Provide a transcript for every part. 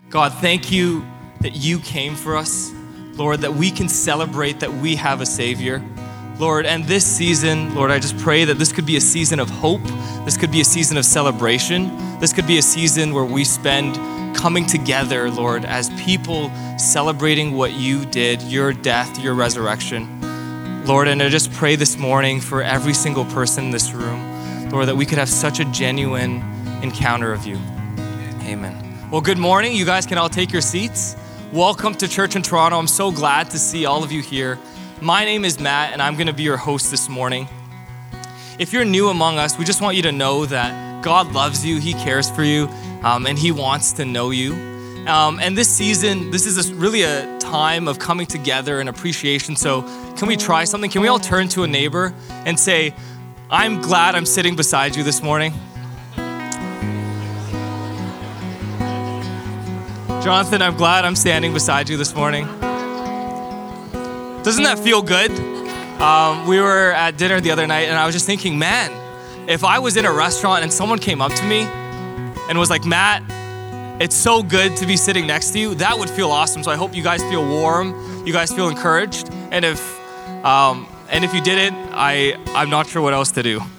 God, thank you that you came for us, Lord, that we can celebrate that we have a Savior. Lord, and this season, Lord, I just pray that this could be a season of hope. This could be a season of celebration. This could be a season where we spend coming together, Lord, as people celebrating what you did, your death, your resurrection. Lord, and I just pray this morning for every single person in this room, Lord, that we could have such a genuine encounter of you. Amen. Well, good morning. You guys can all take your seats. Welcome to Church in Toronto. I'm so glad to see all of you here. My name is Matt, and I'm going to be your host this morning. If you're new among us, we just want you to know that God loves you, He cares for you, and He wants to know you. And this season, this is really a time of coming together and appreciation. So can we try something? Can we all turn to a neighbor and say, I'm glad I'm sitting beside you this morning? Jonathan, I'm glad I'm standing beside you this morning. Doesn't that feel good? We were at dinner the other night and I was just thinking, man, if I was in a restaurant and someone came up to me and was like, Matt, it's so good to be sitting next to you, that would feel awesome. So I hope you guys feel warm, you guys feel encouraged. And if you didn't, I'm not sure what else to do.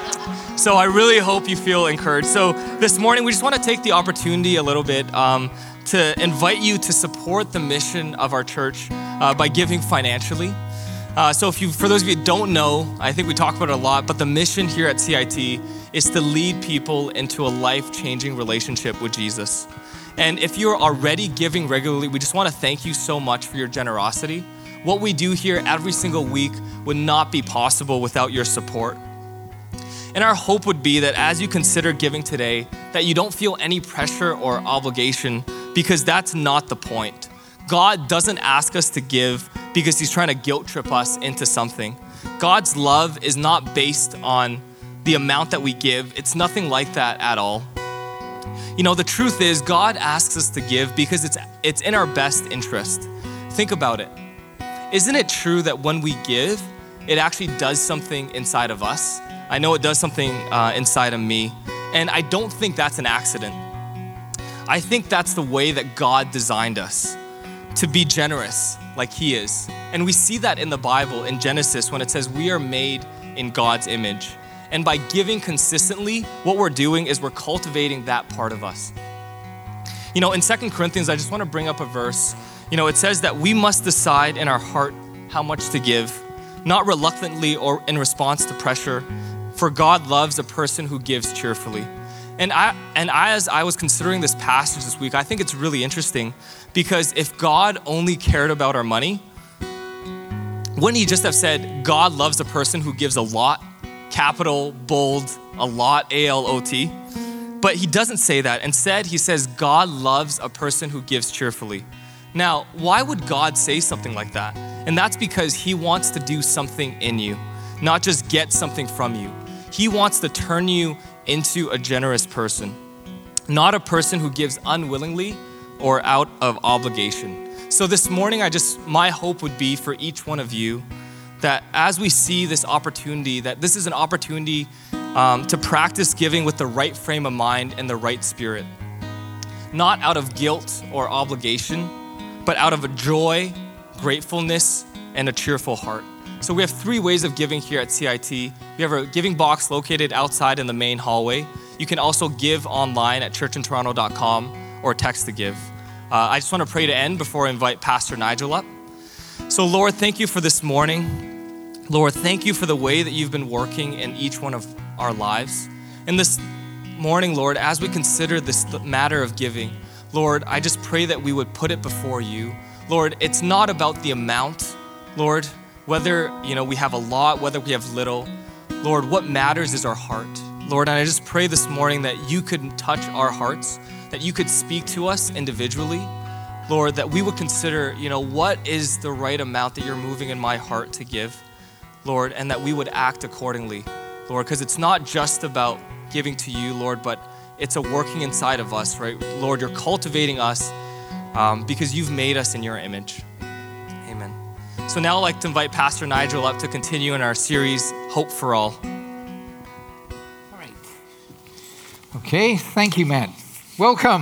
So I really hope you feel encouraged. So this morning, we just want to take the opportunity a little bit to invite you to support the mission of our church by giving financially. So for those of you who don't know, I think we talk about it a lot, but the mission here at CIT is to lead people into a life-changing relationship with Jesus. And if you're already giving regularly, we just want to thank you so much for your generosity. What we do here every single week would not be possible without your support. And our hope would be that as you consider giving today, that you don't feel any pressure or obligation, because that's not the point. God doesn't ask us to give because He's trying to guilt trip us into something. God's love is not based on the amount that we give. It's nothing like that at all. You know, the truth is God asks us to give because it's in our best interest. Think about it. Isn't it true that when we give, it actually does something inside of us? I know it does something inside of me, and I don't think that's an accident. I think that's the way that God designed us, to be generous like He is. And we see that in the Bible, in Genesis, when it says we are made in God's image. And by giving consistently, what we're doing is we're cultivating that part of us. You know, in 2 Corinthians, I just want to bring up a verse. You know, it says that we must decide in our heart how much to give, not reluctantly or in response to pressure, for God loves a person who gives cheerfully. And as I was considering this passage this week, I think it's really interesting, because if God only cared about our money, wouldn't He just have said, God loves a person who gives a lot, capital, bold, a lot, A-L-O-T? But He doesn't say that. Instead, He says, God loves a person who gives cheerfully. Now, why would God say something like that? And that's because He wants to do something in you, not just get something from you. He wants to turn you into a generous person, not a person who gives unwillingly or out of obligation. So this morning, my hope would be for each one of you that as we see this opportunity, that this is an opportunity to practice giving with the right frame of mind and the right spirit, not out of guilt or obligation, but out of a joy, gratefulness, and a cheerful heart. So we have 3 ways of giving here at CIT. We have a giving box located outside in the main hallway. You can also give online at churchintoronto.com or text to give. I just want to pray to end before I invite Pastor Nigel up. So Lord, thank you for this morning. Lord, thank you for the way that you've been working in each one of our lives. And this morning, Lord, as we consider this matter of giving, Lord, I just pray that we would put it before you. Lord, it's not about the amount, Lord, whether, we have a lot, whether we have little. Lord, what matters is our heart. Lord, and I just pray this morning that you could touch our hearts, that you could speak to us individually. Lord, that we would consider, what is the right amount that you're moving in my heart to give, Lord, and that we would act accordingly, Lord, because it's not just about giving to you, Lord, but it's a working inside of us, right? Lord, you're cultivating us because you've made us in your image. Amen. So now I'd like to invite Pastor Nigel up to continue in our series, Hope for All. All right. Okay, thank you, Matt. Welcome.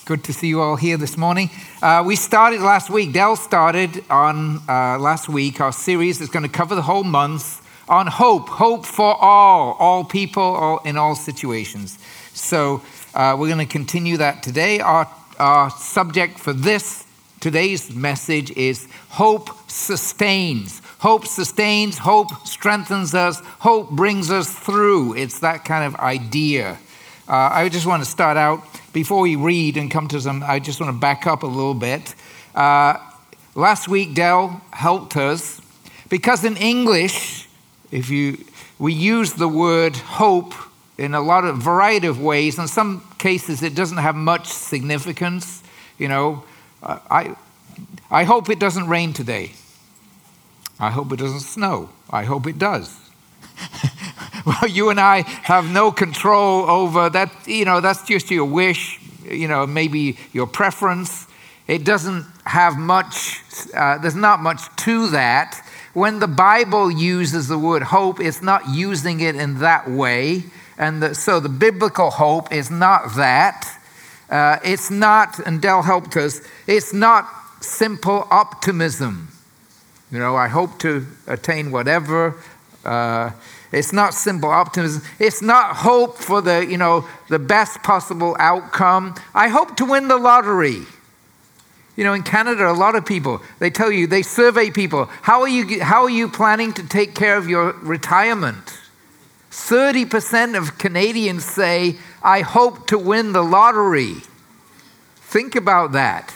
Good to see you all here this morning. We started last week. Dell started on last week our series that's going to cover the whole month on hope. Hope for all people, in all situations. So we're going to continue that today. Our subject for today's message is hope sustains. Hope sustains, hope strengthens us, hope brings us through. It's that kind of idea. I just want to start out, before we read and come to some, I just want to back up a little bit. Last week, Dell helped us, because in English, we use the word hope in a variety of ways. In some cases, it doesn't have much significance. I hope it doesn't rain today. I hope it doesn't snow. I hope it does. Well, you and I have no control over that. That's just your wish, maybe your preference. It doesn't have much, there's not much to that. When the Bible uses the word hope, it's not using it in that way. And so the biblical hope is not that. It's not, and Dell helped us, it's not simple optimism. I hope to attain whatever. It's not simple optimism. It's not hope for the best possible outcome. I hope to win the lottery. In Canada, a lot of people, they survey people. How are you planning to take care of your retirement? 30% of Canadians say, I hope to win the lottery. Think about that.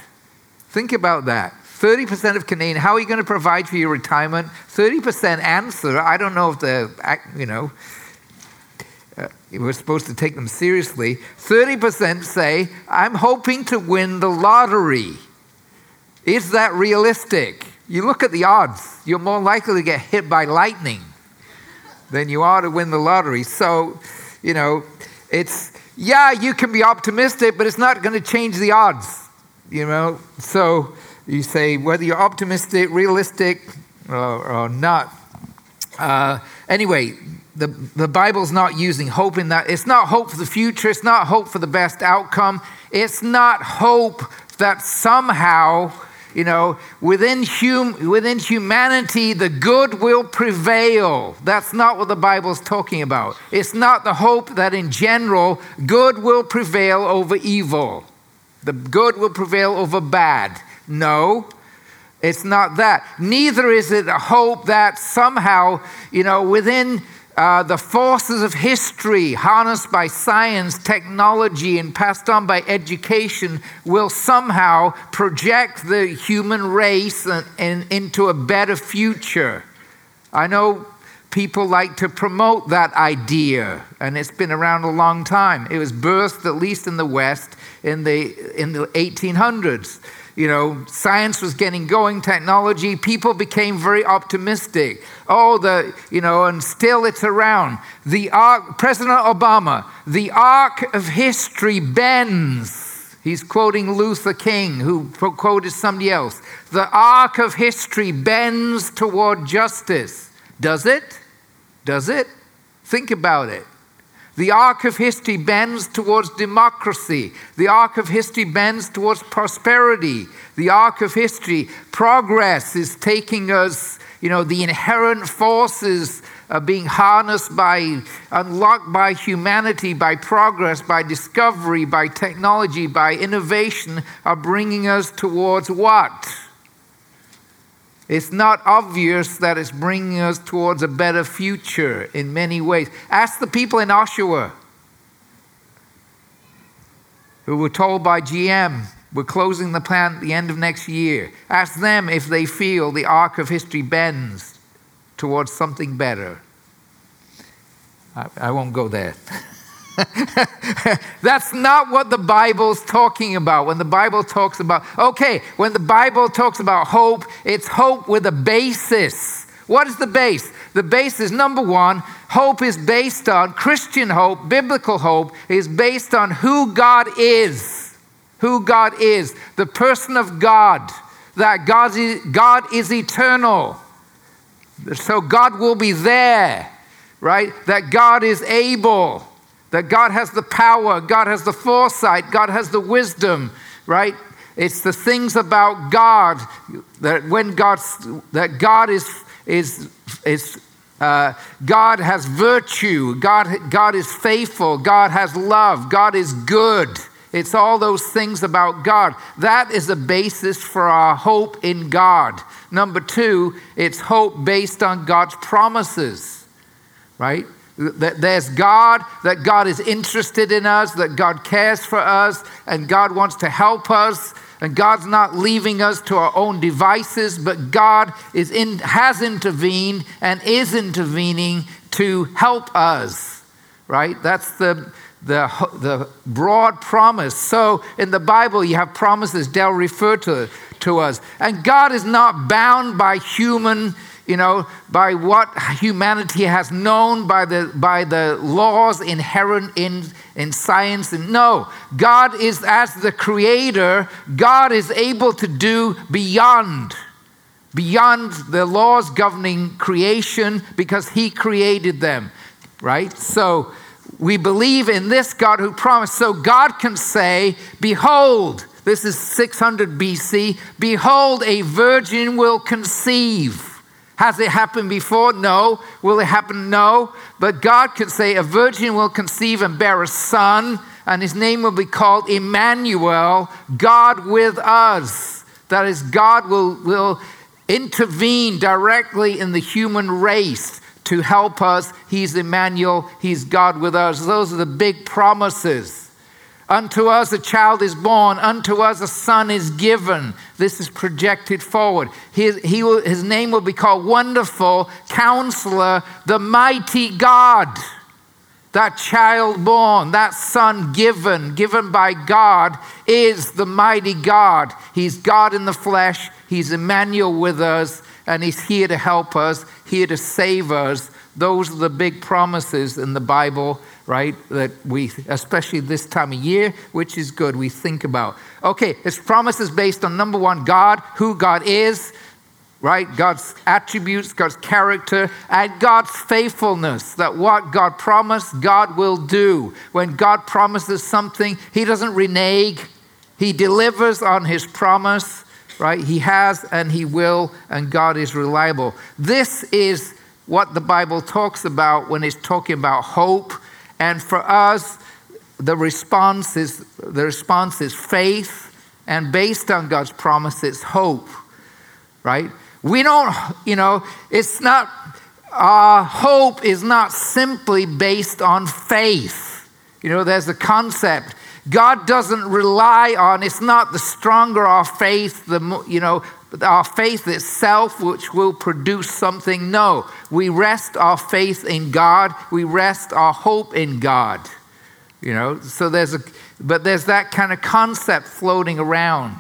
30% of Canadians, how are you going to provide for your retirement? 30% answer, I don't know if we're supposed to take them seriously. 30% say, I'm hoping to win the lottery. Is that realistic? You look at the odds, you're more likely to get hit by lightning than you are to win the lottery. So, you can be optimistic, but it's not going to change the odds, So you say whether you're optimistic, realistic, or not. Anyway, the Bible's not using hope in that. It's not hope for the future. It's not hope for the best outcome. It's not hope that somehow, within humanity, the good will prevail. That's not what the Bible's talking about. It's not the hope that in general, good will prevail over evil. The good will prevail over bad. No, it's not that. Neither is it a hope that somehow, within the forces of history, harnessed by science, technology, and passed on by education, will somehow project the human race into a better future. I know people like to promote that idea, and it's been around a long time. It was birthed, at least in the West, in the 1800s. Science was getting going, technology, people became very optimistic. And still it's around. President Obama, the arc of history bends. He's quoting Luther King, who quoted somebody else. The arc of history bends toward justice. Does it? Does it? Think about it. The arc of history bends towards democracy. The arc of history bends towards prosperity. The arc of history, progress is taking us, the inherent forces are being harnessed unlocked by humanity, by progress, by discovery, by technology, by innovation, are bringing us towards what? It's not obvious that it's bringing us towards a better future in many ways. Ask the people in Oshawa who were told by GM, we're closing the plant at the end of next year. Ask them if they feel the arc of history bends towards something better. I won't go there. That's not what the Bible's talking about. When the Bible talks about hope, it's hope with a basis. What is the base? The base is, number one, hope is based on, Christian hope, biblical hope, is based on who God is. Who God is. The person of God. That God is eternal. So God will be there, right? That God is able. that God has the power, God has the foresight, God has the wisdom, right? It's the things about God that God has virtue, God is faithful, God has love, God is good. It's all those things about God. That is the basis for our hope in God. Number two, it's hope based on God's promises, right? That there's God, that God is interested in us, that God cares for us, and God wants to help us, and God's not leaving us to our own devices, but God has intervened and is intervening to help us, right? That's the broad promise. So in the Bible, you have promises Dale referred to us. And God is not bound by by what humanity has known, by the laws inherent in science. And no, God is, as the creator, God is able to do beyond the laws governing creation because he created them, right? So we believe in this God who promised. So God can say, behold, this is 600 BC, behold, a virgin will conceive. Has it happened before? No. Will it happen? No. But God can say, a virgin will conceive and bear a son, and his name will be called Emmanuel, God with us. That is, God will intervene directly in the human race to help us. He's Emmanuel. He's God with us. Those are the big promises. Unto us a child is born. Unto us a son is given. This is projected forward. His name will be called Wonderful Counselor, the Mighty God. That child born, that son given by God, is the mighty God. He's God in the flesh. He's Emmanuel with us, and he's here to help us, here to save us. Those are the big promises in the Bible, right? That we, especially this time of year, which is good, we think about. Okay, it's promises based on number one, God, who God is, right? God's attributes, God's character, and God's faithfulness. That what God promised, God will do. When God promises something, he doesn't renege. He delivers on his promise, right? He has and he will, and God is reliable. This is what the Bible talks about when it's talking about hope. And for us, the response is faith, and based on God's promise, it's hope, right? We don't, it's not, our hope is not simply based on faith. There's a concept. God doesn't rely on, it's not the stronger our faith, our faith itself, which will produce something. No, we rest our faith in God. We rest our hope in God. So there's that kind of concept floating around.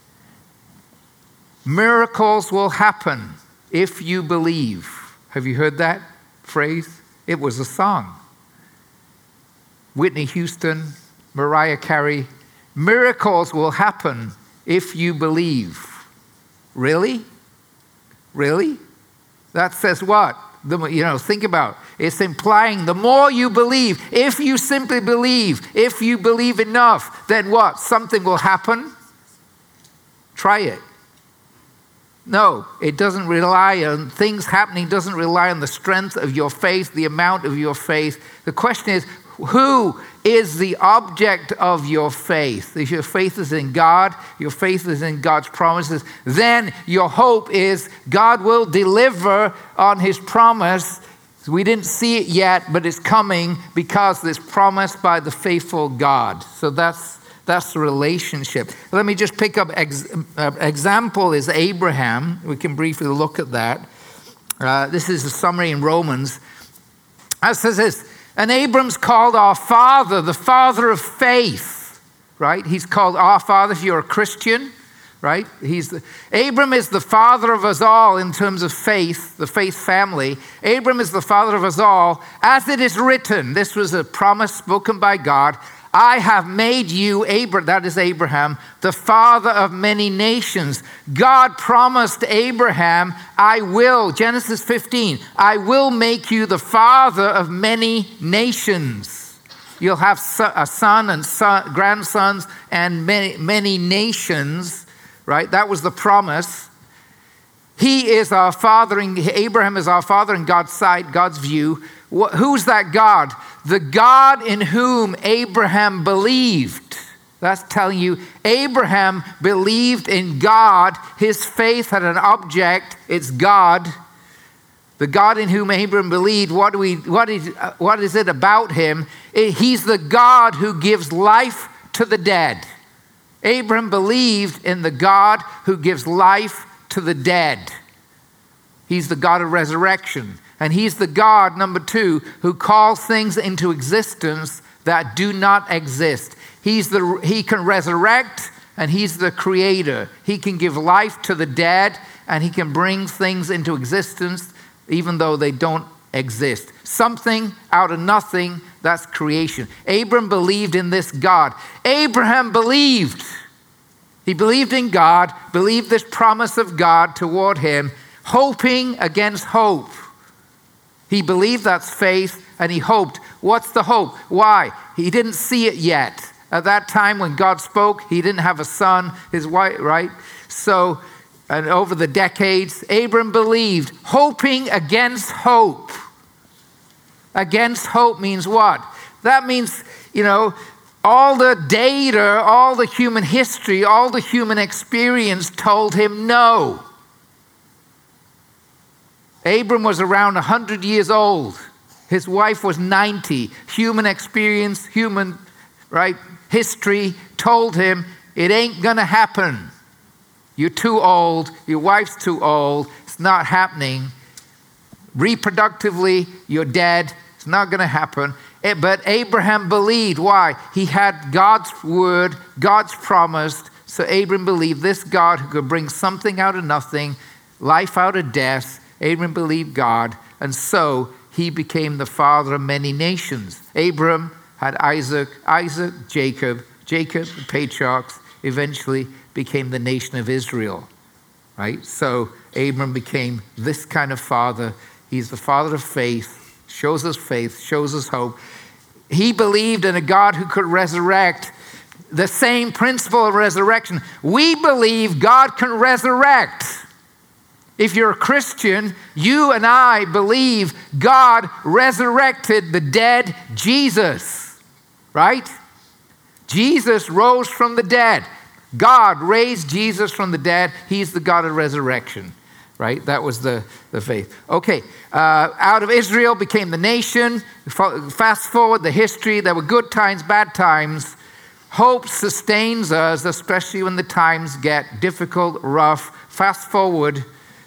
Miracles will happen if you believe. Have you heard that phrase? It was a song. Whitney Houston, Mariah Carey. Miracles will happen if you believe. Really? Really? That says what? Think about it. It's implying the more you believe, if you simply believe, if you believe enough, then what? Something will happen? Try it. No, it doesn't rely on things happening. It doesn't rely on the strength of your faith, the amount of your faith. The question is, who is the object of your faith? If your faith is in God, your faith is in God's promises, then your hope is God will deliver on his promise. We didn't see it yet, but it's coming because it's promised by the faithful God. So that's the relationship. Let me just pick up example is Abraham. We can briefly look at that. This is a summary in Romans. It says this, and Abram's called our father, the father of faith, right? He's called our father if you're a Christian, right? Abram is the father of us all in terms of faith, the faith family. Abram is the father of us all, as it is written. This was a promise spoken by God. I have made you, that is Abraham, the father of many nations. God promised Abraham, I will, Genesis 15, I will make you the father of many nations. you'll have a son and grandsons and many nations, right? That was the promise. He is our father, Abraham is our father in God's sight, God's view. Who's that God? The God in whom Abraham believed. That's telling you Abraham believed in God. His faith had an object. It's God. The God in whom Abraham believed. What is it about him? He's the God who gives life to the dead. Abraham believed in the God who gives life to the dead. He's the God of resurrection. And he's the God, number 2, who calls things into existence that do not exist. He can resurrect, and he's the creator. He can give life to the dead, and he can bring things into existence even though they don't exist. Something out of nothing, that's creation. Abraham believed in this God. Abraham believed. He believed in God, believed this promise of God toward him, hoping against hope. He believed, that's faith, and he hoped. What's the hope? Why? He didn't see it yet. At that time when God spoke, he didn't have a son, his wife, right? So, and over the decades, Abram believed, hoping against hope. Against hope means what? That means, all the data, all the human history, all the human experience told him no. Abram was around 100 years old. His wife was 90. Human experience, history told him it ain't gonna happen. You're too old. Your wife's too old. It's not happening. Reproductively, you're dead. It's not gonna happen. But Abraham believed. Why? He had God's word, God's promise. So Abraham believed this God who could bring something out of nothing, life out of death. Abraham believed God, and so he became the father of many nations. Abraham had Isaac, Jacob, the patriarchs, eventually became the nation of Israel, right? So Abraham became this kind of father. He's the father of faith, shows us hope. He believed in a God who could resurrect. The same principle of resurrection. We believe God can resurrect. If you're a Christian, you and I believe God resurrected the dead Jesus, right? Jesus rose from the dead. God raised Jesus from the dead. He's the God of resurrection, right? That was the faith. Okay, out of Israel became the nation. Fast forward the history. There were good times, bad times. Hope sustains us, especially when the times get difficult, rough. Fast forward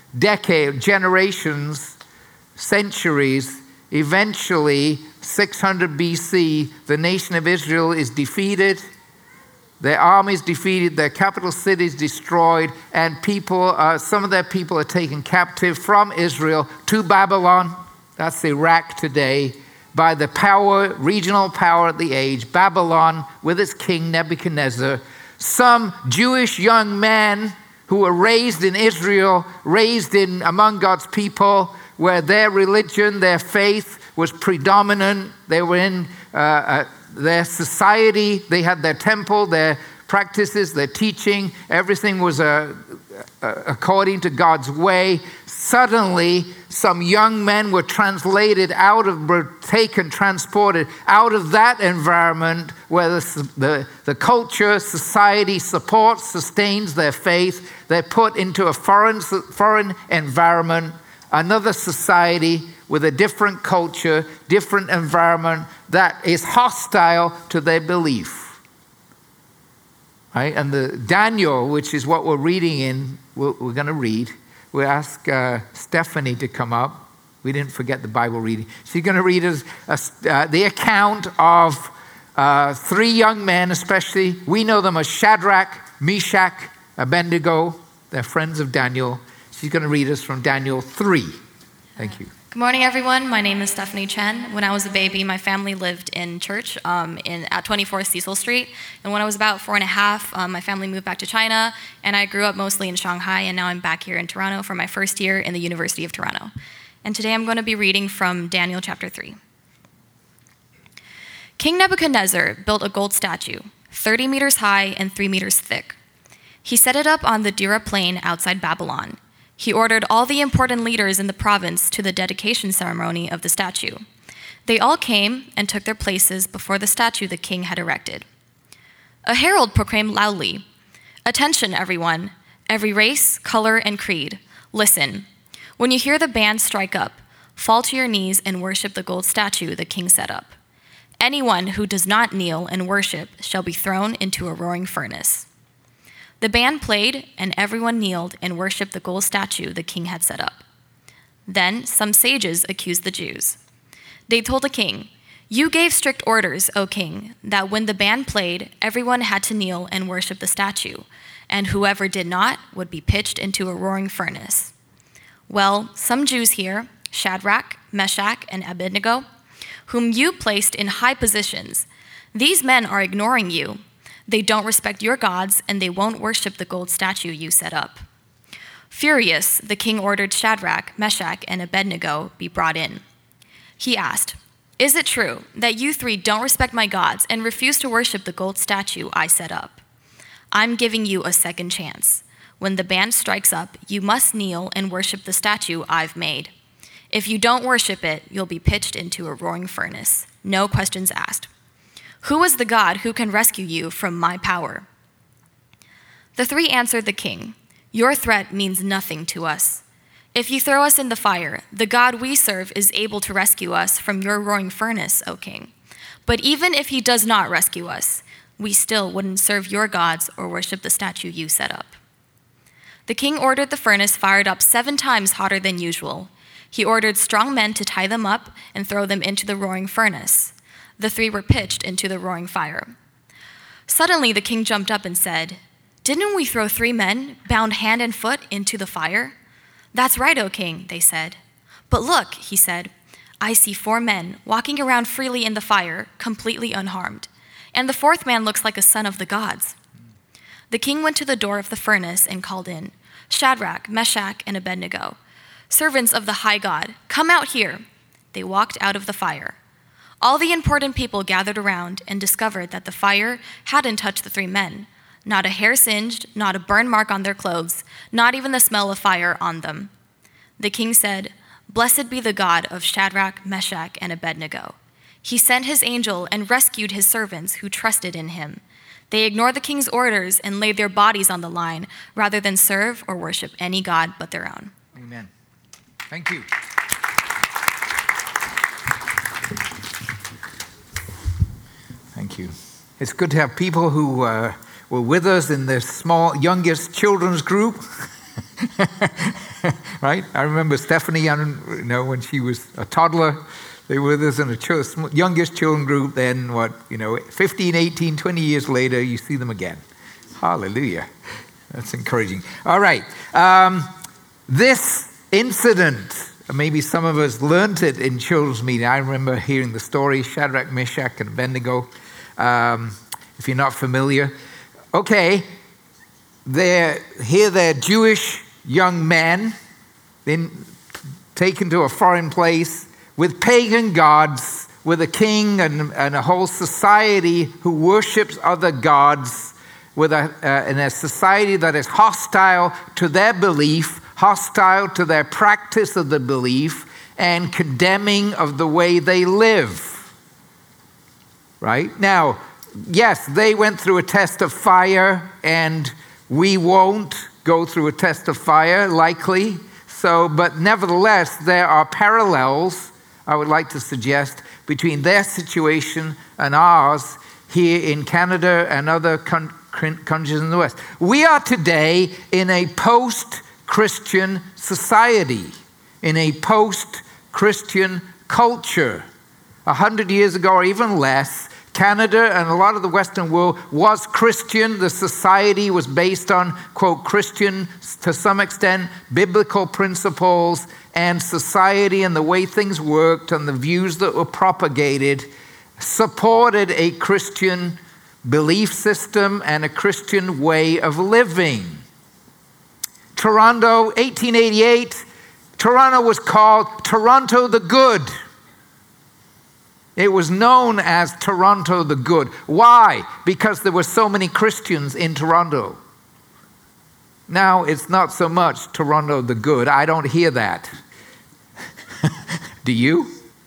generations, centuries, eventually 600 BC, the nation of Israel is defeated, their army is defeated, their capital city is destroyed, and some of their people are taken captive from Israel to Babylon. That's Iraq today, by the regional power of the age, Babylon with its king Nebuchadnezzar. Some Jewish young men who were raised in Israel, among God's people, where their religion, their faith was predominant. They were in their society. They had their temple, their practices, their teaching. Everything was according to God's way. Suddenly, some young men were transported out of that environment where the culture, society supports, sustains their faith. They're put into a foreign environment, another society with a different culture, different environment that is hostile to their belief. Right? And the Daniel, which is what we're reading in, we're going to read. We'll ask Stephanie to come up. We didn't forget the Bible reading. She's going to read us the account of 3 young men, especially. We know them as Shadrach, Meshach, Abednego. They're friends of Daniel. She's going to read us from Daniel 3. Thank you. Good morning, everyone. My name is Stephanie Chen. When I was a baby, my family lived in church at 24 Cecil Street. And when I was about 4 and a half, my family moved back to China, and I grew up mostly in Shanghai, and now I'm back here in Toronto for my first year in the University of Toronto. And today I'm going to be reading from Daniel chapter 3. King Nebuchadnezzar built a gold statue, 30 meters high and 3 meters thick. He set it up on the Dura plain outside Babylon. He ordered all the important leaders in the province to the dedication ceremony of the statue. They all came and took their places before the statue the king had erected. A herald proclaimed loudly, "Attention, everyone, every race, color, and creed. Listen. When you hear the band strike up, fall to your knees and worship the gold statue the king set up. Anyone who does not kneel and worship shall be thrown into a roaring furnace." The band played, and everyone kneeled and worshiped the gold statue the king had set up. Then some sages accused the Jews. They told the king, "You gave strict orders, O king, that when the band played, everyone had to kneel and worship the statue, and whoever did not would be pitched into a roaring furnace." Well, some Jews here, Shadrach, Meshach, and Abednego, whom you placed in high positions, these men are ignoring you. They don't respect your gods, and they won't worship the gold statue you set up. Furious, the king ordered Shadrach, Meshach, and Abednego be brought in. He asked, "Is it true that you three don't respect my gods and refuse to worship the gold statue I set up? I'm giving you a second chance. When the band strikes up, you must kneel and worship the statue I've made. If you don't worship it, you'll be pitched into a roaring furnace. No questions asked. Who is the God who can rescue you from my power?" The three answered the king, "Your threat means nothing to us. If you throw us in the fire, the God we serve is able to rescue us from your roaring furnace, O king. But even if he does not rescue us, we still wouldn't serve your gods or worship the statue you set up." The king ordered the furnace fired up 7 times hotter than usual. He ordered strong men to tie them up and throw them into the roaring furnace. The 3 were pitched into the roaring fire. Suddenly the king jumped up and said, "Didn't we throw 3 men, bound hand and foot, into the fire?" "That's right, O king," they said. "But look," he said, "I see 4 men walking around freely in the fire, completely unharmed. And the 4th man looks like a son of the gods." The king went to the door of the furnace and called in, "Shadrach, Meshach, and Abednego, servants of the high God, come out here." They walked out of the fire. All the important people gathered around and discovered that the fire hadn't touched the 3 men. Not a hair singed, not a burn mark on their clothes, not even the smell of fire on them. The king said, "Blessed be the God of Shadrach, Meshach, and Abednego. He sent his angel and rescued his servants who trusted in him. They ignored the king's orders and laid their bodies on the line rather than serve or worship any god but their own." Amen. Thank you. Thank you. It's good to have people who were with us in the small, youngest children's group. Right? I remember Stephanie, when she was a toddler, they were with us in the youngest children group. Then 15, 18, 20 years later, you see them again. Hallelujah. That's encouraging. All right. This incident, maybe some of us learned it in children's meeting. I remember hearing the story, Shadrach, Meshach, and Abednego. If you're not familiar. Okay, they're Jewish young men, then taken to a foreign place with pagan gods, with a king and a whole society who worships other gods, in a society that is hostile to their belief, hostile to their practice of the belief, and condemning of the way they live. Right? Now, yes, they went through a test of fire, and we won't go through a test of fire, likely. But nevertheless, there are parallels, I would like to suggest, between their situation and ours here in Canada and other countries in the West. We are today in a post-Christian society, in a post-Christian culture. 100 years ago or even less, Canada and a lot of the Western world was Christian. The society was based on, quote, Christian, to some extent, biblical principles, and society and the way things worked and the views that were propagated supported a Christian belief system and a Christian way of living. Toronto, 1888, Toronto was called Toronto the Good. It was known as Toronto the Good. Why? Because there were so many Christians in Toronto. Now it's not so much Toronto the Good. I don't hear that. Do you?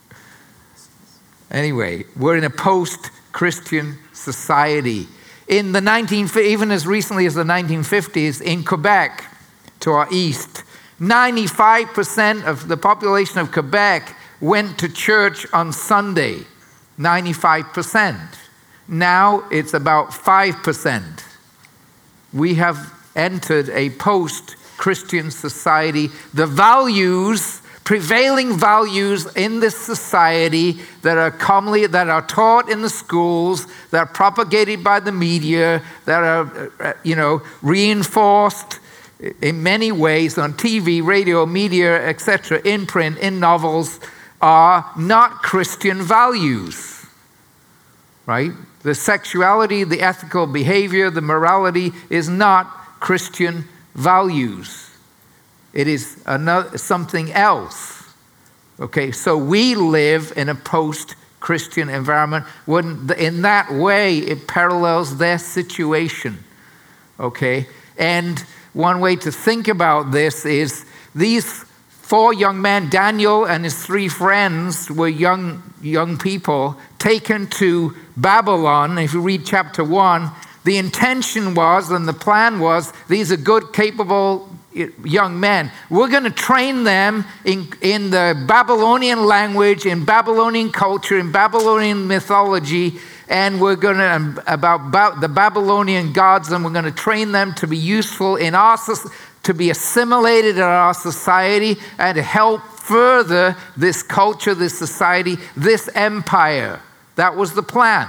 Anyway, we're in a post-Christian society. In the even as recently as the 1950s, in Quebec, to our east, 95% of the population of Quebec went to church on Sunday. 95%. Now it's about 5%. We have entered a post-Christian society. The prevailing values in this society that are taught in the schools, that are propagated by the media, that are reinforced in many ways on TV, radio, media, etc., in print, in novels, are not Christian values, right? The sexuality, the ethical behavior, the morality is not Christian values. It is something else. Okay, so we live in a post-Christian environment. In that way, it parallels their situation. Okay, and one way to think about this is these 4 young men, Daniel and his 3 friends, were young people taken to Babylon. If you read chapter 1, the intention was and the plan was, these are good, capable young men. We're going to train them in the Babylonian language, in Babylonian culture, in Babylonian mythology, and we're going to about the Babylonian gods, and we're going to train them to be useful in our to be assimilated in our society and to help further this culture, this society, this empire. That was the plan.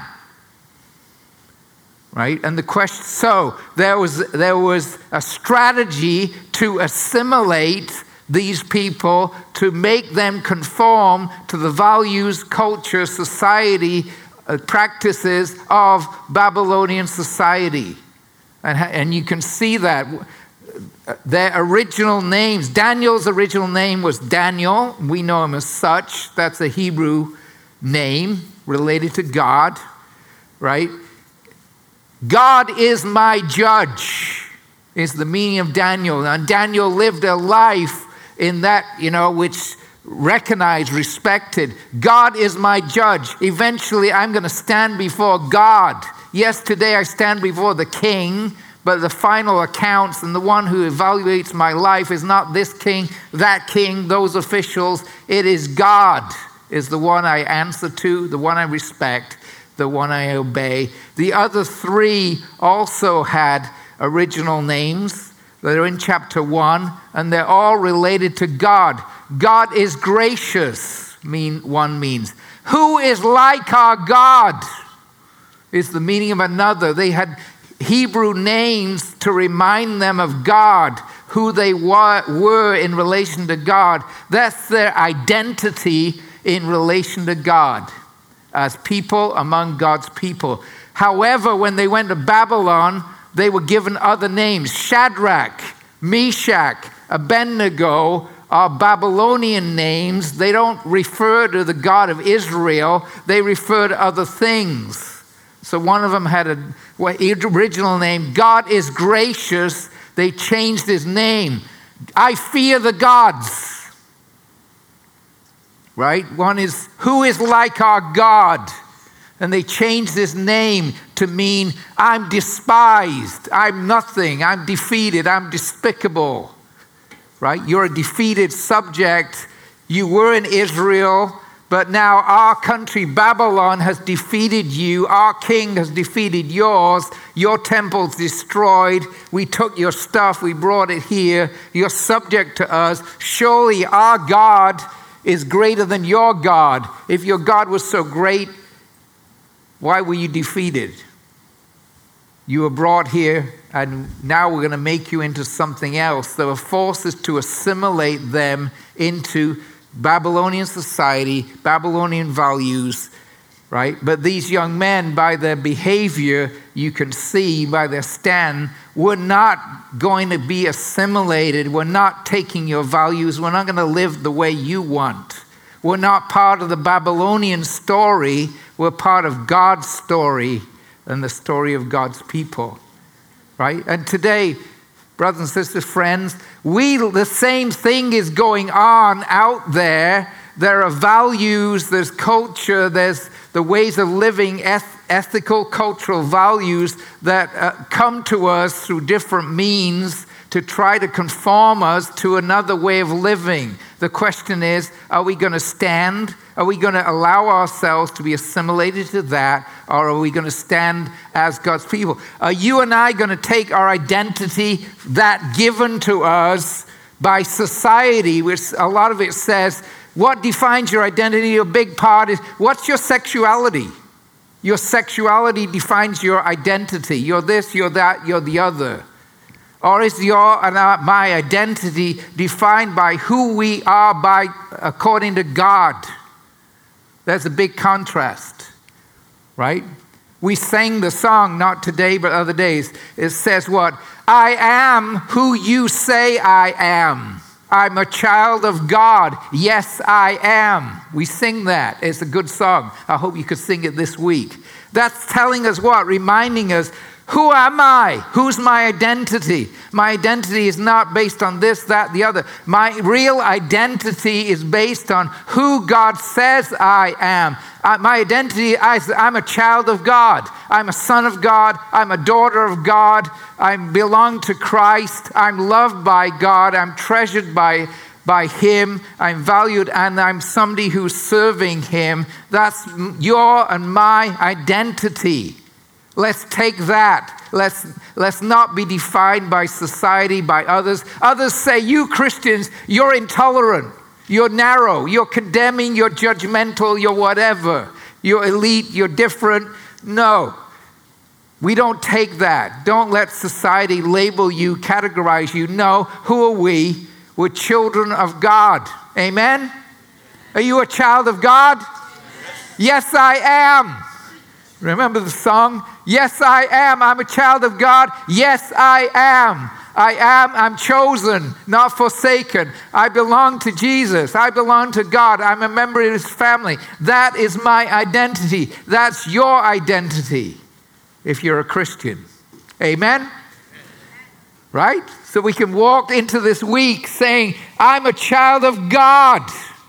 Right? And the question, so there was a strategy to assimilate these people, to make them conform to the values, culture, society, practices of Babylonian society. And you can see that. Their original names, Daniel's original name was Daniel. We know him as such. That's a Hebrew name related to God, right? God is my judge is the meaning of Daniel. And Daniel lived a life in that, which recognized, respected. God is my judge. Eventually, I'm going to stand before God. Yes, today I stand before the king, but the final accounts and the one who evaluates my life is not this king, that king, those officials. It is God is the one I answer to, the one I respect, the one I obey. The other 3 also had original names. They're in chapter 1, and they're all related to God. God is gracious, one means. Who is like our God is the meaning of another. They had Hebrew names to remind them of God, who they were in relation to God. That's their identity in relation to God, as people among God's people. However, when they went to Babylon, they were given other names. Shadrach, Meshach, Abednego are Babylonian names. They don't refer to the God of Israel. They refer to other things. So one of them had original name. God is gracious. They changed his name. I fear the gods. Right? One is, who is like our God? And they changed his name to mean, I'm despised. I'm nothing. I'm defeated. I'm despicable. Right? You're a defeated subject. You were in Israel. But now our country, Babylon, has defeated you. Our king has defeated yours. Your temple's destroyed. We took your stuff. We brought it here. You're subject to us. Surely our God is greater than your God. If your God was so great, why were you defeated? You were brought here, and now we're going to make you into something else. There were forces to assimilate them into Babylonian society, Babylonian values, right? But these young men, by their behavior, you can see by their stand, were not going to be assimilated. We're not taking your values. We're not going to live the way you want. We're not part of the Babylonian story. We're part of God's story and the story of God's people, right? And today, brothers and sisters, friends, the same thing is going on out there. There are values, there's culture, there's the ways of living, ethical, cultural values that come to us through different means to try to conform us to another way of living. The question is, are we going to stand? Are we going to allow ourselves to be assimilated to that? Or are we going to stand as God's people? Are you and I going to take our identity, that given to us by society, which a lot of it says, what defines your identity? A big part is, what's your sexuality? Your sexuality defines your identity. You're this, you're that, you're the other. Or is your and my identity defined by who we are according to God? There's a big contrast, right? We sang the song, not today, but other days. It says what? I am who you say I am. I'm a child of God. Yes, I am. We sing that. It's a good song. I hope you could sing it this week. That's telling us what? Reminding us, who am I? Who's my identity? My identity is not based on this, that, the other. My real identity is based on who God says I am. My identity, I'm a child of God. I'm a son of God. I'm a daughter of God. I belong to Christ. I'm loved by God. I'm treasured by Him. I'm valued, and I'm somebody who's serving Him. That's your and my identity. Let's take that. Let's not be defined by society, by others. Others say, you Christians, you're intolerant, you're narrow, you're condemning, you're judgmental, you're whatever. You're elite, you're different. No, we don't take that. Don't let society label you, categorize you. No, who are we? We're children of God. Amen? Are you a child of God? Yes, I am. Remember the song? Yes, I am. I'm a child of God. Yes, I am. I'm chosen, not forsaken. I belong to Jesus. I belong to God. I'm a member of His family. That is my identity. That's your identity if you're a Christian. Amen? Right? So we can walk into this week saying, I'm a child of God.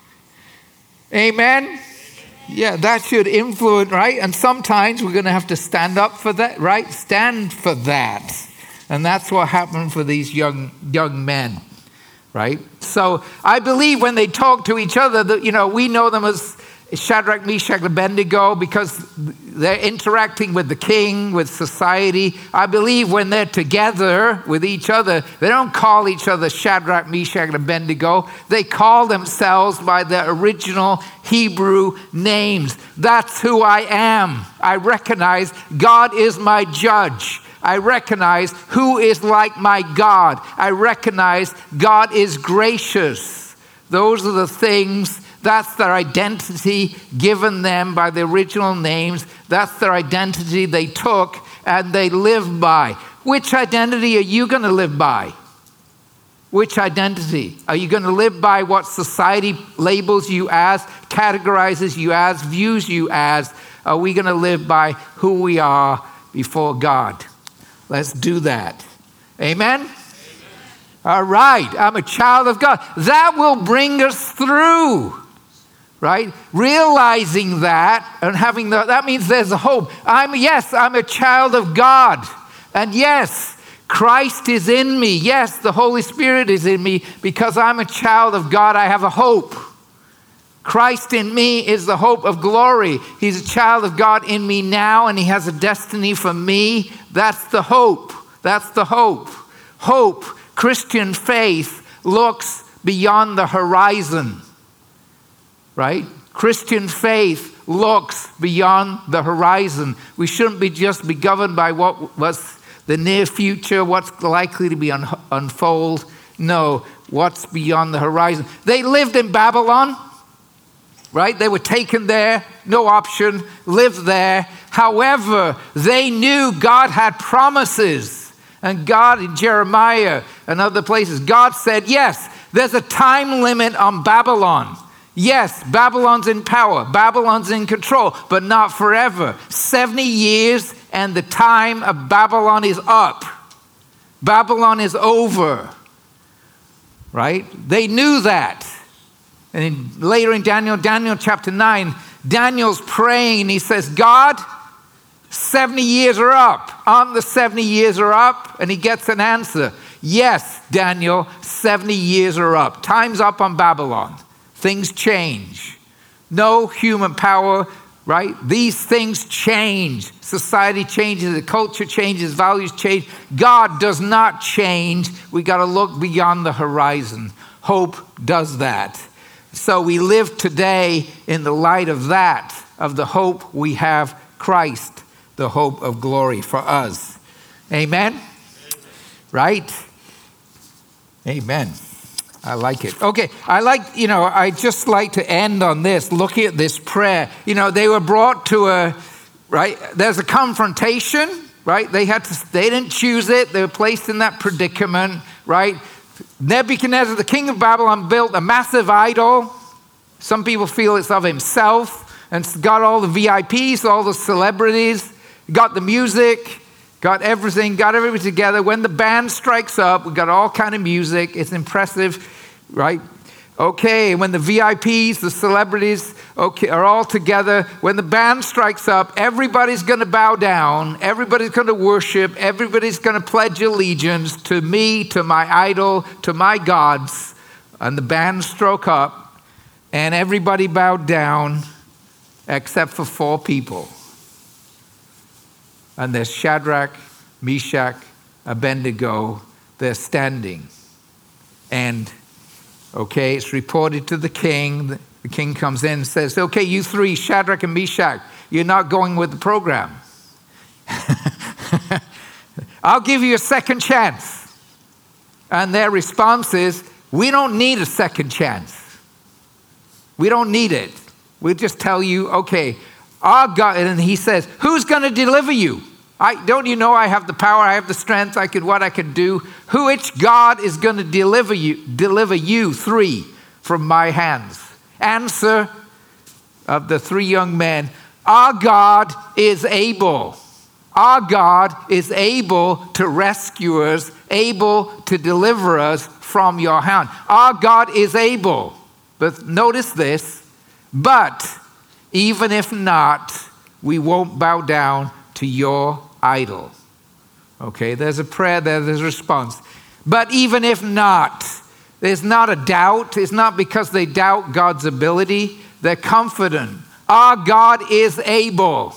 Amen? Yeah, that should influence, right? And sometimes we're going to have to stand up for that, right? Stand for that. And that's what happened for these young men, right? So I believe when they talk to each other, that, we know them as Shadrach, Meshach, and Abednego because they're interacting with the king, with society. I believe when they're together with each other, they don't call each other Shadrach, Meshach, and Abednego. They call themselves by their original Hebrew names. That's who I am. I recognize God is my judge. I recognize who is like my God. I recognize God is gracious. Those are the things. That's their identity given them by the original names. That's their identity they took and they live by. Which identity are you going to live by? Which identity? Are you going to live by what society labels you as, categorizes you as, views you as? Are we going to live by who we are before God? Let's do that. Amen? All right. I'm a child of God. That will bring us through. Right? Realizing that and having that means there's a hope. I'm a child of God. And yes, Christ is in me. Yes, the Holy Spirit is in me because I'm a child of God. I have a hope. Christ in me is the hope of glory. He's a child of God in me now, and He has a destiny for me. That's the hope. That's the hope. Hope, Christian faith, looks beyond the horizon. Right? Christian faith looks beyond the horizon. We shouldn't be governed by what was the near future, what's likely to be unfold. No, what's beyond the horizon. They lived in Babylon, right? They were taken there, no option, lived there. However, they knew God had promises. And God in Jeremiah and other places, God said, yes, there's a time limit on Babylon. Yes, Babylon's in power. Babylon's in control, but not forever. 70 years and the time of Babylon is up. Babylon is over. Right? They knew that. And later in Daniel chapter 9, Daniel's praying. He says, God, 70 years are up. Aren't the 70 years are up? And he gets an answer. Yes, Daniel, 70 years are up. Time's up on Babylon. Things change. No human power, right? These things change. Society changes, the culture changes, values change. God does not change. We got to look beyond the horizon. Hope does that. So we live today in the light of that, of the hope we have Christ, the hope of glory for us. Amen? Right? Amen. I like it. Okay, I just like to end on this, looking at this prayer. They were brought to right? There's a confrontation, right? They didn't choose it. They were placed in that predicament, right? Nebuchadnezzar, the king of Babylon, built a massive idol. Some people feel it's of himself, and it's got all the VIPs, all the celebrities, got the music, got everything together. When the band strikes up, we got all kind of music. It's impressive, right? Okay, when the VIPs, the celebrities, are all together, when the band strikes up, everybody's going to bow down, everybody's going to worship, everybody's going to pledge allegiance to me, to my idol, to my gods. And the band struck up, and everybody bowed down except for 4 people. And there's Shadrach, Meshach, Abednego. They're standing. And, okay, it's reported to the king. The king comes in and says, okay, you 3, Shadrach and Meshach, you're not going with the program. I'll give you a second chance. And their response is, we don't need a second chance. We don't need it. We'll just tell you, okay, our God, and he says, who's going to deliver you? Don't you know I have the power, I have the strength, I can do? Which God is going to deliver you 3 from my hands? Answer of the 3 young men, our God is able. Our God is able to rescue us, able to deliver us from your hand. Our God is able. But notice this, but even if not, we won't bow down to your idol. Okay, there's a prayer there, there's a response. But even if not, there's not a doubt. It's not because they doubt God's ability. They're confident. Our God is able.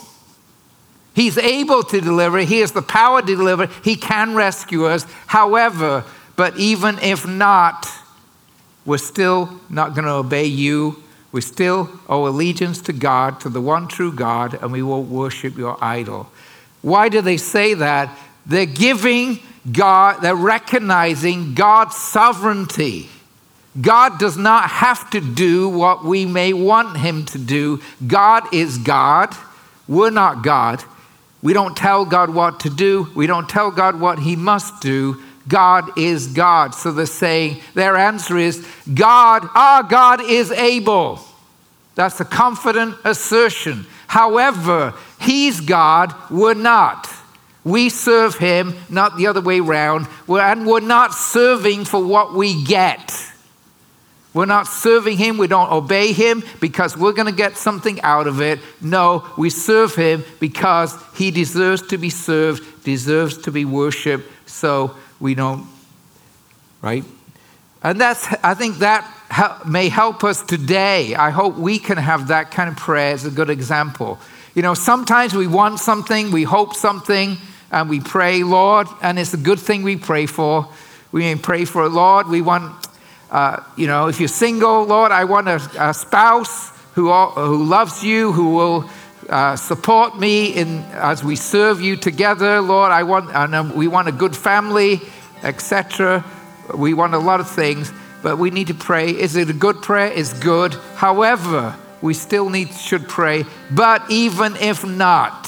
He's able to deliver. He has the power to deliver. He can rescue us. However, but even if not, we're still not going to obey you. We still owe allegiance to God, to the one true God, and we won't worship your idol. Why do they say that? They're giving God, they're recognizing God's sovereignty. God does not have to do what we may want him to do. God is God. We're not God. We don't tell God what to do. We don't tell God what he must do. God is God. So they're saying, their answer is, God, our God is able. That's a confident assertion. However, he's God, we're not. We serve him, not the other way around. And we're not serving for what we get. We're not serving him. We don't obey him because we're going to get something out of it. No, we serve him because he deserves to be served, deserves to be worshiped. So we don't, right? And I think that may help us today. I hope we can have that kind of prayer as a good example. Sometimes we want something, we hope something, and we pray, Lord, and it's a good thing we pray for. We may pray for, Lord, we want, if you're single, Lord, I want a spouse who loves you, who will support me as we serve you together, Lord. We want a good family, etc. We want a lot of things, but we need to pray. Is it a good prayer? It's good. However, we still should pray. But even if not,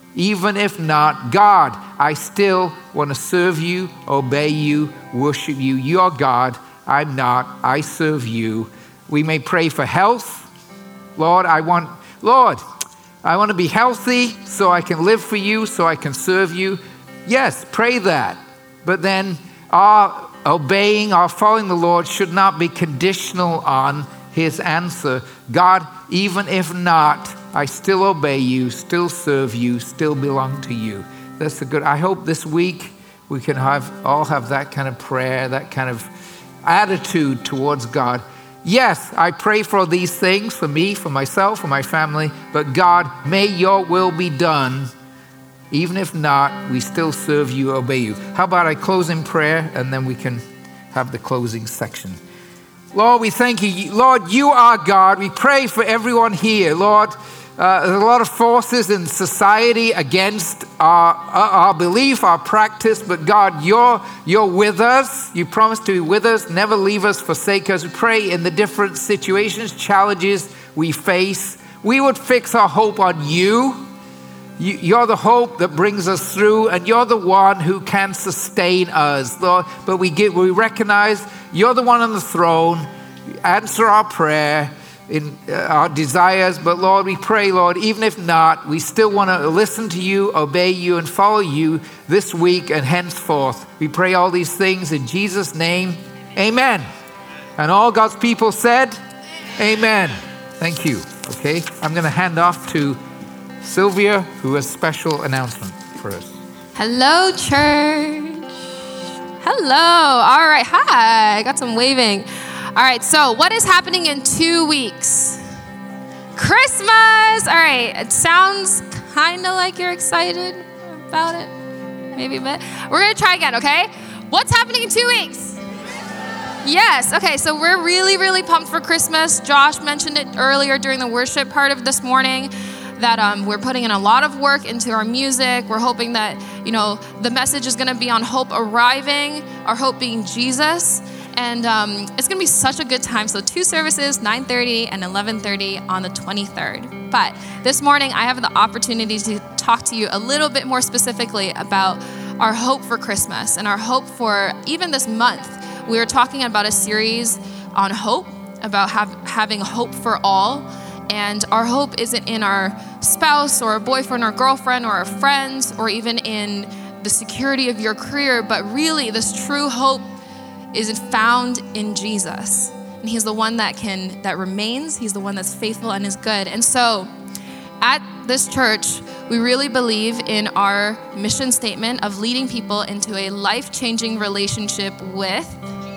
God, I still want to serve you, obey you, worship you. You're God. I'm not. I serve you. We may pray for health. Lord, I want to be healthy so I can live for you, so I can serve you. Yes, pray that. But then our obeying, our following the Lord should not be conditional on his answer. God, even if not, I still obey you, still serve you, still belong to you. That's I hope this week we can all have that kind of prayer, that kind of attitude towards God. Yes, I pray for these things, for me, for myself, for my family, but God, may your will be done. Even if not, we still serve you, obey you. How about I close in prayer, and then we can have the closing section. Lord, we thank you. Lord, you are God. We pray for everyone here. Lord, there's a lot of forces in society against our belief, our practice, but God, you're with us. You promise to be with us, never leave us, forsake us. We pray in the different situations, challenges we face, we would fix our hope on you. You're the hope that brings us through, and you're the one who can sustain us, Lord. But we recognize you're the one on the throne. Answer our prayer in our desires. But Lord, we pray, Lord, even if not, we still want to listen to you, obey you, and follow you this week and henceforth. We pray all these things in Jesus' name. Amen. And all God's people said, Amen. Thank you. Okay, I'm going to hand off to Sylvia, who has a special announcement for us. Hello, church. Hello. All right. Hi. Got some waving. All right. So what is happening in 2 weeks? Christmas. All right. It sounds kind of like you're excited about it. Maybe a bit. We're going to try again, okay? What's happening in 2 weeks? Yes. Okay. So we're really, really pumped for Christmas. Josh mentioned it earlier during the worship part of this morning, that we're putting in a lot of work into our music. We're hoping that, the message is going to be on hope arriving, our hope being Jesus. And it's going to be such a good time. So 2 services, 9:30 and 11:30 on the 23rd. But this morning, I have the opportunity to talk to you a little bit more specifically about our hope for Christmas and our hope for even this month. We are talking about a series on hope, about having hope for all. And our hope isn't in our spouse or a boyfriend or girlfriend or our friends or even in the security of your career, but really this true hope is found in Jesus. And he's the one that remains. He's the one that's faithful and is good. And so at this church, we really believe in our mission statement of leading people into a life-changing relationship with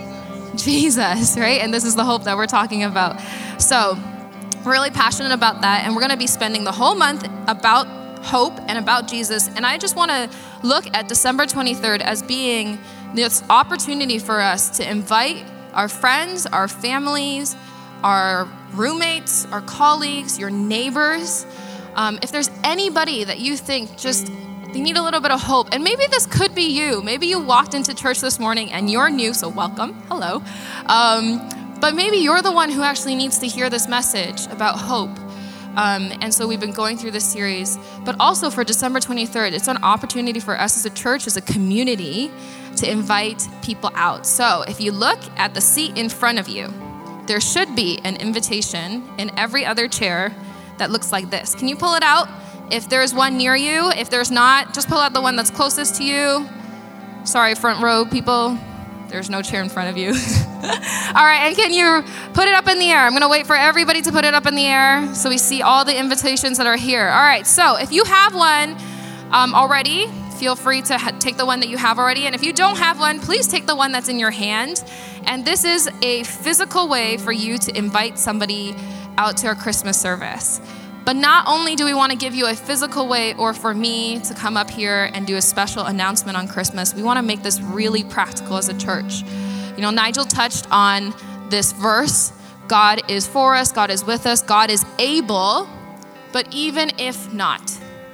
Jesus, right? And this is the hope that we're talking about. So we're really passionate about that, and we're going to be spending the whole month about hope and about Jesus. And I just want to look at December 23rd as being this opportunity for us to invite our friends, our families, our roommates, our colleagues, your neighbors. If there's anybody that you think they need a little bit of hope, and maybe this could be you. Maybe you walked into church this morning and you're new, so welcome. Hello. But maybe you're the one who actually needs to hear this message about hope. And so we've been going through this series. But also for December 23rd, it's an opportunity for us as a church, as a community, to invite people out. So if you look at the seat in front of you, there should be an invitation in every other chair that looks like this. Can you pull it out? If there's one near you, if there's not, just pull out the one that's closest to you. Sorry, front row people. There's no chair in front of you. All right, and can you put it up in the air? I'm going to wait for everybody to put it up in the air so we see all the invitations that are here. All right, so if you have one already, feel free to take the one that you have already. And if you don't have one, please take the one that's in your hand. And this is a physical way for you to invite somebody out to our Christmas service. But not only do we want to give you a physical way or for me to come up here and do a special announcement on Christmas, we want to make this really practical as a church. Nigel touched on this verse. God is for us. God is with us. God is able. But even if not,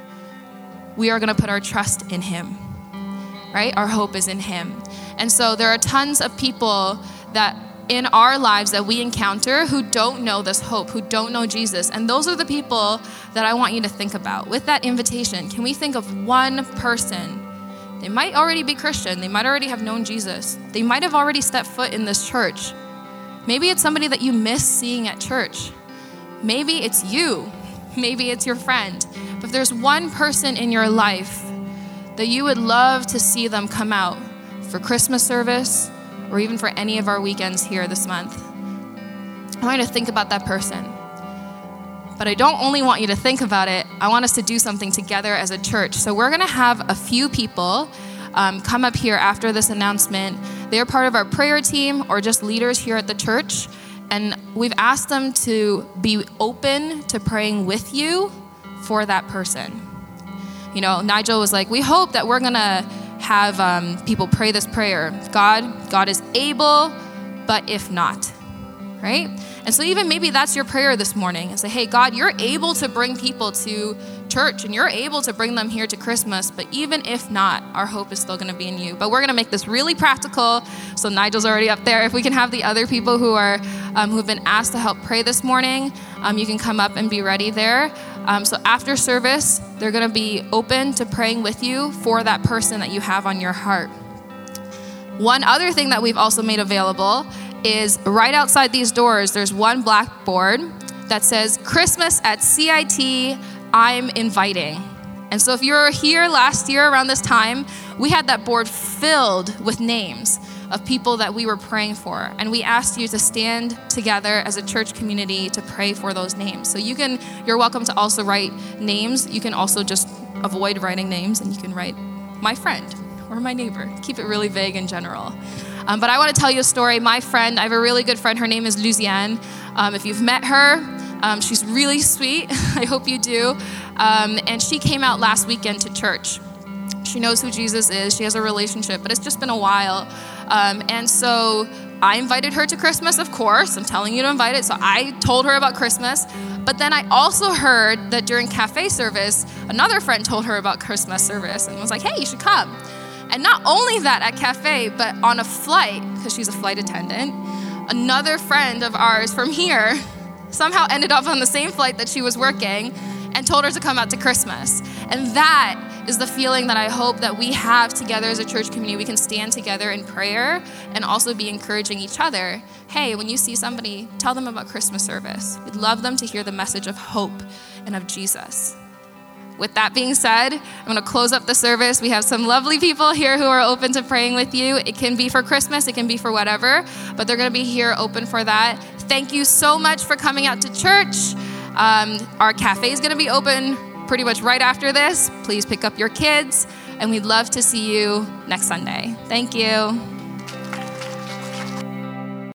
we are going to put our trust in him, right? Our hope is in him. And so there are tons of people that in our lives that we encounter who don't know this hope, who don't know Jesus. And those are the people that I want you to think about. With that invitation, can we think of one person? They might already be Christian. They might already have known Jesus. They might have already stepped foot in this church. Maybe it's somebody that you miss seeing at church. Maybe it's you. Maybe it's your friend. But if there's one person in your life that you would love to see them come out for Christmas service or even for any of our weekends here this month, I want you to think about that person. But I don't only want you to think about it, I want us to do something together as a church. So we're gonna have a few people come up here after this announcement. They're part of our prayer team or just leaders here at the church. And we've asked them to be open to praying with you for that person. You know, Nigel was like, we hope that we're gonna have people pray this prayer. God is able, but if not, right? And so even maybe that's your prayer this morning and say, hey, God, you're able to bring people to church and you're able to bring them here to Christmas, but even if not, our hope is still gonna be in you. But we're gonna make this really practical. So Nigel's already up there. If we can have the other people who have been asked to help pray this morning, you can come up and be ready there. So after service, they're gonna be open to praying with you for that person that you have on your heart. One other thing that we've also made available is right outside these doors, there's one blackboard that says, Christmas at CIT, I'm inviting. And so if you were here last year around this time, we had that board filled with names of people that we were praying for. And we asked you to stand together as a church community to pray for those names. So you're welcome to also write names. You can also just avoid writing names and you can write my friend or my neighbor. Keep it really vague and general. But I want to tell you a story. My friend, I have a really good friend. Her name is Luzianne. If you've met her, she's really sweet. I hope you do. And she came out last weekend to church. She knows who Jesus is. She has a relationship, but it's just been a while. And so I invited her to Christmas, of course. I'm telling you to invite it. So I told her about Christmas. But then I also heard that during cafe service, another friend told her about Christmas service and was like, hey, you should come. And not only that at cafe, but on a flight, because she's a flight attendant, another friend of ours from here somehow ended up on the same flight that she was working and told her to come out to Christmas. And that is the feeling that I hope that we have together as a church community. We can stand together in prayer and also be encouraging each other. Hey, when you see somebody, tell them about Christmas service. We'd love them to hear the message of hope and of Jesus. With that being said, I'm going to close up the service. We have some lovely people here who are open to praying with you. It can be for Christmas, it can be for whatever, but they're going to be here open for that. Thank you so much for coming out to church. Our cafe is going to be open pretty much right after this. Please pick up your kids, and we'd love to see you next Sunday. Thank you.